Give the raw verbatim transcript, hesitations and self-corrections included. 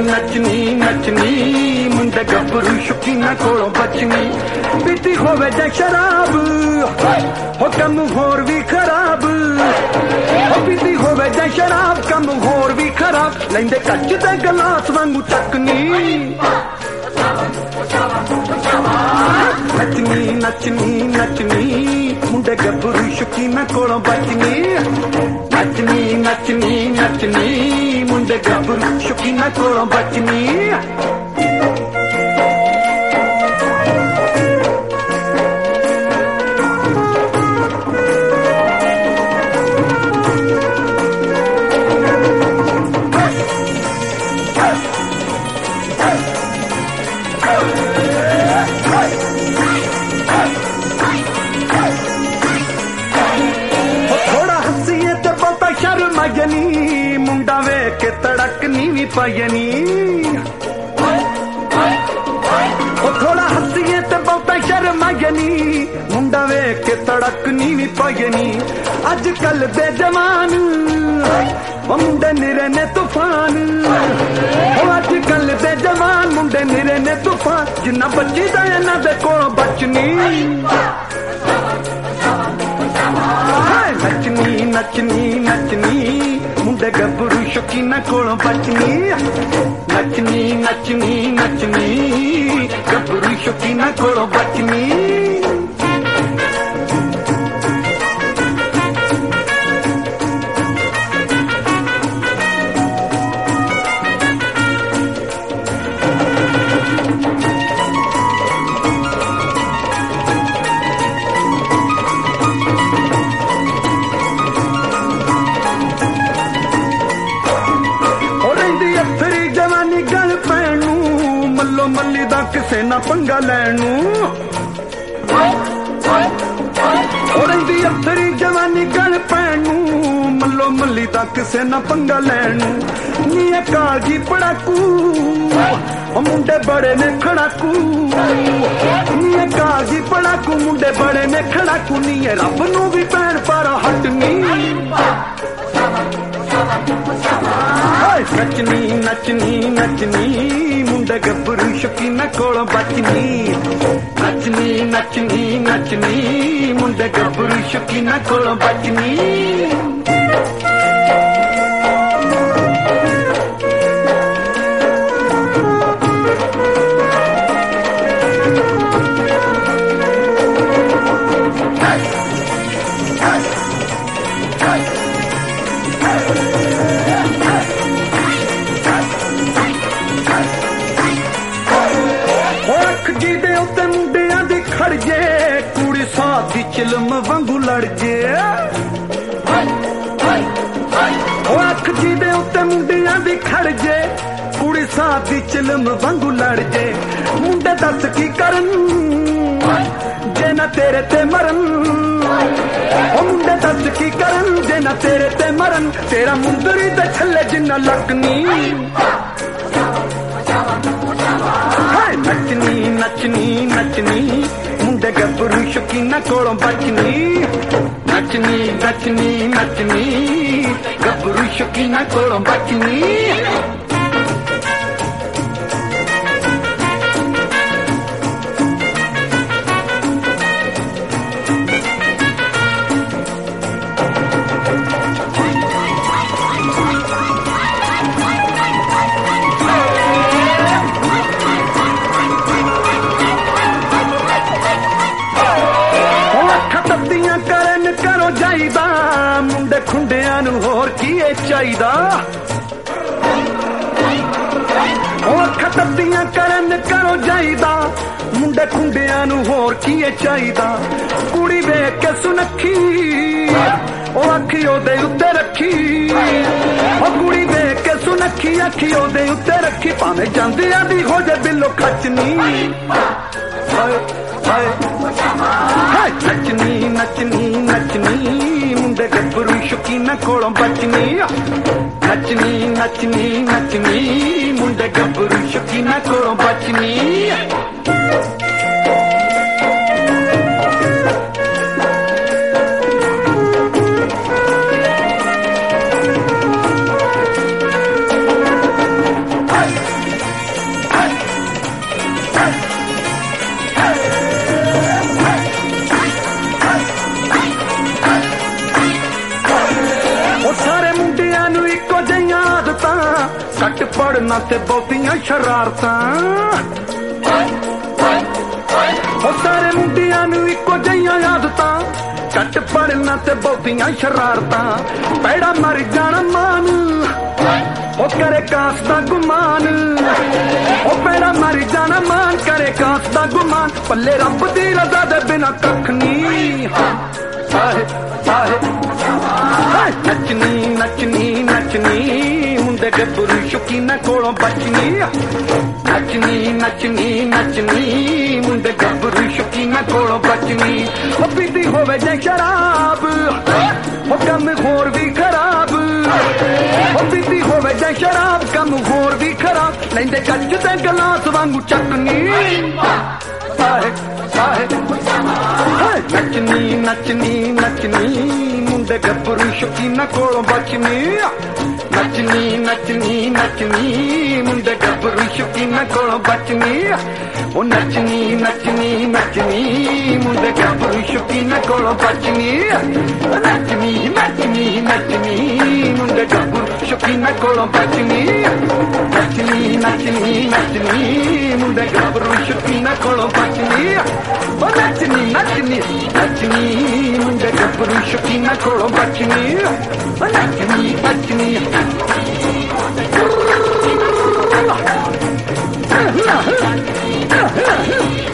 नचनी नचनी मुंडे गभरू शौकीना कोलों बचनी पीती होवे जां शराब हो कम होर भी खराब हो पीती होवे जां शराब कम होर भी खराब लैंदे कच दे गलास वांगू चकनी नचनी नचनी नचनी मुंडे गभरू शौकीना कोलों बचनी नचनी नचनी नचनी मुंडे गभरू शौकीना कोलों बचनी मजनी मुंडा वे के तड़कनी भी पयनी थोड़ा हसीए तो बहुता शर्मायनी मुंडा वे के तड़कनी भी पयनी अजकल दे जवान मुंडे निरे ने तूफान अजकल दे जवान मुंडे निरे ने तूफान जिन्ना बच्ची दा इन्हां दे कोलों बचनी नचनी नचनी नचनी मुंडे गभरू शौकीना कोलों बचनी नचनी नचनी नचनी गभरू शौकीना कोलों बचनी मल्ली दा किसे ना पंगा लैनू रही अफरी जवानी गल पैनू मल्लो मल्ली दा किसे ना पंगा लैनू नी काजी पड़ाकू मुंडे बड़े ने खड़ाकू नी काजी पड़ाकू मुंडे बड़े ने खड़ाकू नी रब नू भी पैन पर हटनी नचनी नचनी नचनी मुंडे गभरू शौकीना कोलों बचनी नचनी नचनी नचनी मुंडे गभरू शौकीना कोलों बचनी कुड़ी साथी चिलम वांगू लड़ जे अख जी दे उत्ते मुंडियां दी खड़ जे कुड़ी साथी चिलम वांगू लड़ जे मुंडे दस की करन जे ना तेरे ते मरन ओ मुंडे दस की करन जे ना तेरे ते मरन तेरा मुंदरी दे थल्ले जिन्ना लकनी नचनी नचनी नचनी मुंडे गभरू शौकीना कोलों बचनी नचनी नचनी नचनी गभरू शौकीना कोलों बचनी जाईदा मुंडे खुंडियां नू होर की चाहिदा खतबियां करन करो जाईदा मुंडे खुंडियां नू होर की चाहिदा कुड़ी वेख के सुनखी ओ अखी ओदे उत्ते रखी ओ कुड़ी वेख के सुनखी अखी ओदे उत्ते रखी भावें जांदियां दी हो जे बिलो खचनी नचनी नचनी नचनी मुंडे गभरू शौकीना कोलों बचनी नचनी नचनी नचनी मुंडे गभरू शौकीना कोलों बचनी ਤੇ ਬਹੁਤੀਆਂ ਸ਼ਰਾਰਤਾਂ ਉਹ ਸਾਰੇ ਮੁੰਡਿਆਂ ਨੂੰ ਇੱਕੋ ਜਿਹੀਆਂ ਆਦਤਾਂ ਘੱਟ ਪੜਨਾ ਤੇ ਬਹੁਤੀਆਂ ਸ਼ਰਾਰਤਾਂ ਪੈੜਾ ਮਰ ਜਾਣਾ ਮਾਨ ਉਹ ਕਰੇ ਕਾਸ ਦਾ ਗੁਮਾਨ ਉਹ ਪੈੜਾ ਮਰ ਜਾਣਾ ਮਾਨ ਕਰੇ ਕਾਸ ਦਾ ਗੁਮਾਨ ਪੱਲੇ ਰੱਬ ਦੀ ਰਜ਼ਾ ਦੇ ਬਿਨਾ ਕੱਖ ਨਹੀਂ ਸਾਹਿਬ ਸਾਹਿਬ ਨੱਚਣੀ ਨੱਚਣੀ ਨੱਚਣੀ ਮੁੰਡੇ ਗੱਭਰੂ ਸ਼ੌਕੀਨਾਂ ਕੋਲੋਂ ਬਚਣੀ ਨੱਚਣੀ ਨੱਚਣੀ ਨੱਚਣੀ ਮੁੰਡੇ ਗੱਭਰੂ ਸ਼ੌਕੀਨਾਂ ਕੋਲੋਂ ਬਚਣੀ ਉਹ ਪੀਤੀ ਹੋਵੇ ਜੇ ਸ਼ਰਾਬ ਉਹ ਕੰਮ ਹੋਰ ਵੀ ਖਰਾਬ ਉਹ ਪੀਤੀ ਹੋਵੇ ਜੇ ਸ਼ਰਾਬ ਕੰਮ ਹੋਰ ਵੀ ਖਰਾਬ ਲੈਂਦੇ ਕੱਚ ਤੇ ਗਲਾਸ ਵਾਂਗੂ ਚੱਕਣੀ ਸਾਹਿਬ ਸਾਹਿਬ ਨੱਚਣੀ ਨੱਚਣੀ ਨੱਚਣੀ ਮੁੰਡੇ ਗੱਭਰੂ ਸ਼ੌਕੀਨਾਂ ਕੋਲੋਂ ਬਚਣੀ ਨੱਚਣੀ ਨੱਚਣੀ ਨੱਚਣੀ ਮੁੰਡੇ ਗੱਭਰੂ ਸ਼ੌਕੀਨਾਂ ਕੋਲੋਂ ਬਚਣੀ ਉਹ ਨੱਚਣੀ ਨੱਚਣੀ ਨੱਚਣੀ ਮੁੰਡੇ ਗੱਭਰੂ ਸ਼ੌਕੀਨਾਂ ਕੋਲੋਂ ਬਚਣੀ ਨੱਚਣੀ ਨੱਚਣੀ ਨੱਚਣੀ ਮੁੰਡੇ ਗੱਭਰੂ ਸ਼ੌਕੀਨਾਂ ਕੋਲੋਂ ਬਚਣੀ ਨੱਚਣੀ ਨੱਚਣੀ ਨੱਚਣੀ ਮੁੰਡੇ ਗੱਭਰੂ ਸ਼ੌਕੀਨਾਂ ਕੋਲੋਂ ਬਚਣੀ ਉਹ ਨੱਚਣੀ ਨੱਚਣੀ ਨੱਚਣੀ ਮੁੰਡੇ ਗੱਭਰੂ ਸ਼ੌਕੀਨਾਂ ਕੋਲੋਂ ਬਚਣੀ ਉਹ ਨੱਚਣੀ ਨੱਚਣੀ